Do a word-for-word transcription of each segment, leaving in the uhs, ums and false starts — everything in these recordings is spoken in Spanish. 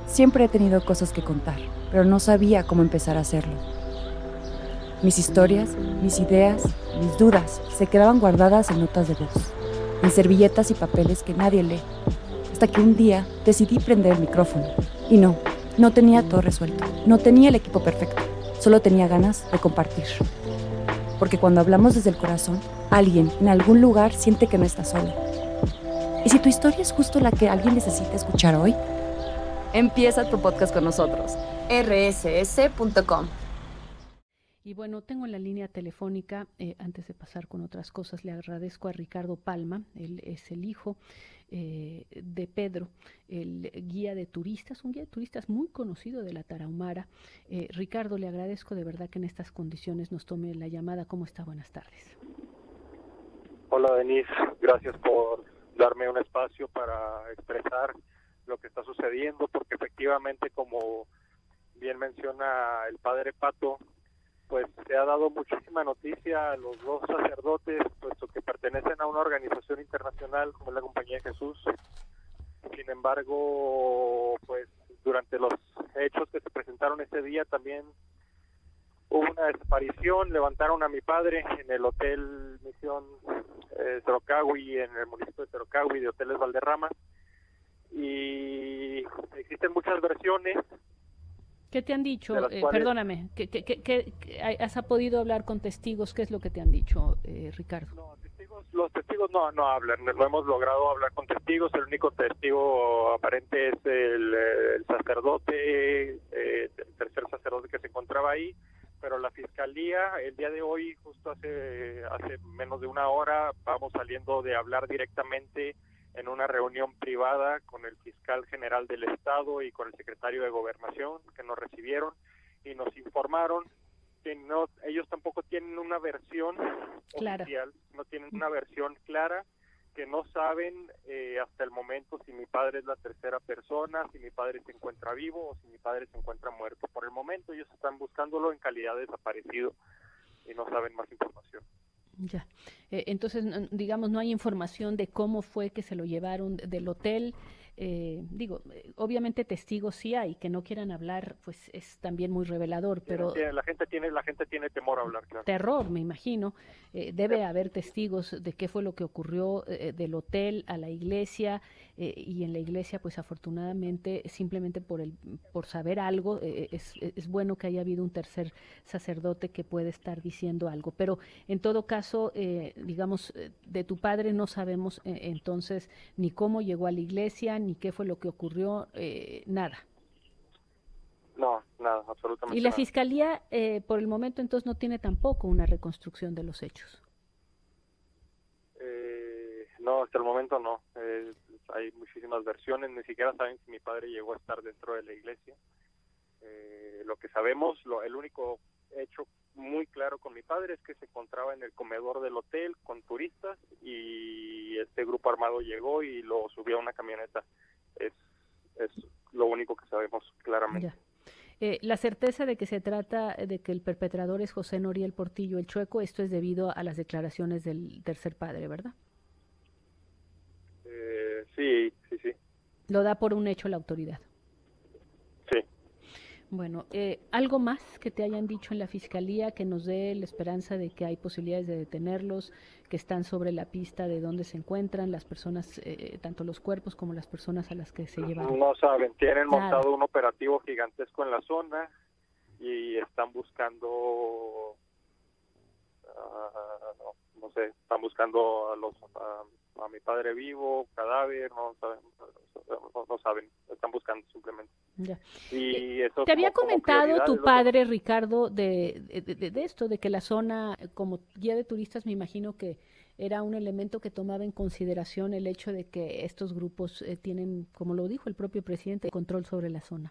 Siempre he tenido cosas que contar, pero no sabía cómo empezar a hacerlo. Mis historias, mis ideas, mis dudas se quedaban guardadas en notas de voz, en servilletas y papeles que nadie lee, hasta que un día decidí prender el micrófono. Y no, no tenía todo resuelto, no tenía el equipo perfecto, solo tenía ganas de compartir. Porque cuando hablamos desde el corazón, alguien en algún lugar siente que no está solo. ¿Y si tu historia es justo la que alguien necesita escuchar hoy? Empieza tu podcast con nosotros. erre ese ese punto com. Y bueno, tengo en la línea telefónica, eh, antes de pasar con otras cosas, le agradezco a Ricardo Palma, él es el hijo eh, de Pedro, el guía de turistas, un guía de turistas muy conocido de la Tarahumara. Eh, Ricardo, le agradezco de verdad que en estas condiciones nos tome la llamada. ¿Cómo está? Buenas tardes. Hola Denise, gracias por darme un espacio para expresar lo que está sucediendo, porque efectivamente, como bien menciona el padre Pato, pues se ha dado muchísima noticia a los dos sacerdotes, puesto que pertenecen a una organización internacional como es la Compañía de Jesús. Sin embargo, pues durante los hechos que se presentaron ese día también hubo una desaparición. Levantaron a mi padre en el Hotel Misión eh, Terocagui, en el municipio de Terocagui, de Hoteles Valderrama, y existen muchas versiones. ¿Qué te han dicho? Eh, cuales, perdóname, ¿qué, qué, qué, qué, ¿has podido hablar con testigos? ¿Qué es lo que te han dicho, eh, Ricardo? No, testigos, los testigos no, no hablan, no hemos logrado hablar con testigos. El único testigo aparente es el, el sacerdote, eh, el tercer sacerdote que se encontraba ahí, pero la fiscalía, el día de hoy, justo hace, hace menos de una hora, vamos saliendo de hablar directamente en una reunión privada con el fiscal general del estado y con el secretario de Gobernación, que nos recibieron y nos informaron que no, ellos tampoco tienen una versión Clara. oficial, no tienen una versión clara, que no saben eh, hasta el momento si mi padre es la tercera persona, si mi padre se encuentra vivo o si mi padre se encuentra muerto. Por el momento ellos están buscándolo en calidad de desaparecido y no saben más información. Ya, eh, entonces, digamos, no hay información de cómo fue que se lo llevaron del hotel. Eh, digo, eh, obviamente testigos sí hay, que no quieran hablar, pues es también muy revelador, pero tiene, la gente tiene, la gente tiene temor a hablar, claro. Terror, me imagino. Eh, debe haber testigos de qué fue lo que ocurrió eh, del hotel a la iglesia, eh, y en la iglesia, pues afortunadamente, simplemente por el, por saber algo, eh, es, es bueno que haya habido un tercer sacerdote que puede estar diciendo algo. Pero en todo caso, eh, digamos, de tu padre no sabemos eh, entonces ni cómo llegó a la iglesia, ni qué fue lo que ocurrió, eh, nada. No, nada, absolutamente Y la nada. fiscalía, eh, por el momento, entonces no tiene tampoco una reconstrucción de los hechos. Eh, no, hasta el momento no. Eh, hay muchísimas versiones, ni siquiera saben si mi padre llegó a estar dentro de la iglesia. Eh, lo que sabemos, lo, el único hecho muy claro con mi padre es que se encontraba en el comedor del hotel con turistas y este grupo armado llegó y lo subió a una camioneta. Es, es lo único que sabemos claramente. Ya. Eh, la certeza de que se trata de que el perpetrador es José Noriel Portillo el Chueco, esto es debido a las declaraciones del tercer padre, ¿verdad? Eh, sí, sí, sí. Lo da por un hecho la autoridad. Sí. Bueno, eh, ¿algo más que te hayan dicho en la fiscalía que nos dé la esperanza de que hay posibilidades de detenerlos, que están sobre la pista de dónde se encuentran las personas, eh, tanto los cuerpos como las personas a las que se llevaron? No saben, tienen Nada. montado un operativo gigantesco en la zona y están buscando, uh, no, no sé, están buscando a los a, a mi padre vivo, cadáver, no saben, no, no saben, están buscando simplemente. Ya. Y eso ¿Te había como, comentado como tu padre, que... Ricardo, de, de, de, de esto, de que la zona, como guía de turistas, me imagino que era un elemento que tomaba en consideración el hecho de que estos grupos eh, tienen, como lo dijo el propio presidente, control sobre la zona?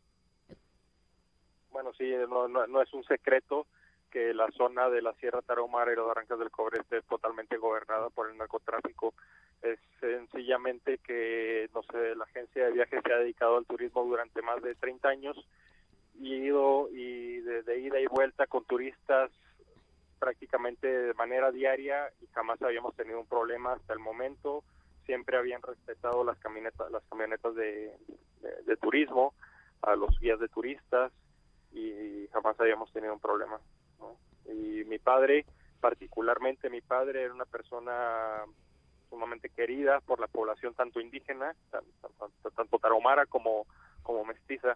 Bueno, sí, no, no, no es un secreto que la zona de la Sierra Tarahumara y las Barrancas del Cobre esté totalmente gobernada por el narcotráfico. Es sencillamente que, no sé, la agencia de viajes se ha dedicado al turismo durante más de treinta años y ido y de, de ida y vuelta con turistas prácticamente de manera diaria y jamás habíamos tenido un problema hasta el momento. Siempre habían respetado las camionetas, las camionetas de, de, de turismo. a los guías de turistas y jamás habíamos tenido un problema, ¿no? Y mi padre, particularmente mi padre, era una persona sumamente querida por la población tanto indígena, tanto, tanto, tanto tarahumara como, como mestiza.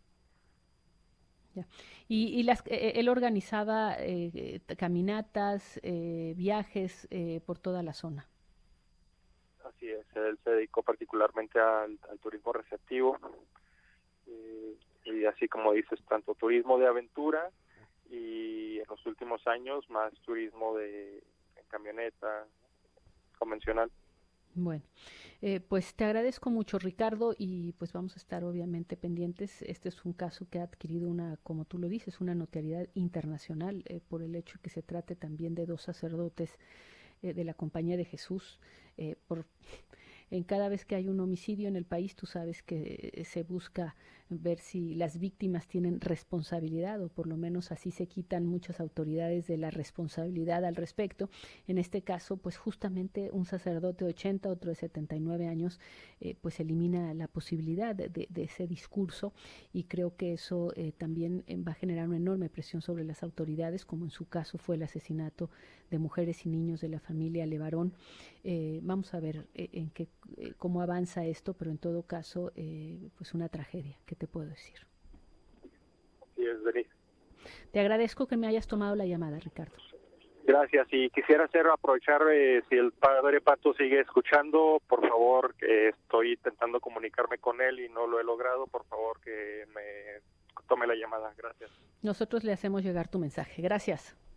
Ya. Y, y las, eh, él organizaba eh, caminatas, eh, viajes eh, por toda la zona. Así es, él se dedicó particularmente al, al turismo receptivo, y, y así como dices, tanto turismo de aventura y en los últimos años más turismo de en camioneta convencional. Bueno, eh, pues te agradezco mucho, Ricardo, y pues vamos a estar obviamente pendientes. Este es un caso que ha adquirido una, como tú lo dices, una notoriedad internacional eh, por el hecho que se trate también de dos sacerdotes eh, de la Compañía de Jesús. Eh, por, en cada vez que hay un homicidio en el país, tú sabes que eh, se busca ver si las víctimas tienen responsabilidad, o por lo menos así se quitan muchas autoridades de la responsabilidad al respecto. En este caso, pues justamente un sacerdote de ochenta, otro de setenta y nueve años, eh, pues elimina la posibilidad de, de, de ese discurso, y creo que eso eh, también eh, va a generar una enorme presión sobre las autoridades, como en su caso fue el asesinato de mujeres y niños de la familia Levarón. Eh, vamos a ver eh, en qué, eh, cómo avanza esto, pero en todo caso, eh, pues una tragedia, ¿qué te puedo decir? Así es, Denise. Te agradezco que me hayas tomado la llamada, Ricardo. Gracias, y quisiera hacer aprovechar, eh, si el padre Pato sigue escuchando, por favor, que estoy intentando comunicarme con él y no lo he logrado, por favor que me tome la llamada. Gracias. Nosotros le hacemos llegar tu mensaje. Gracias.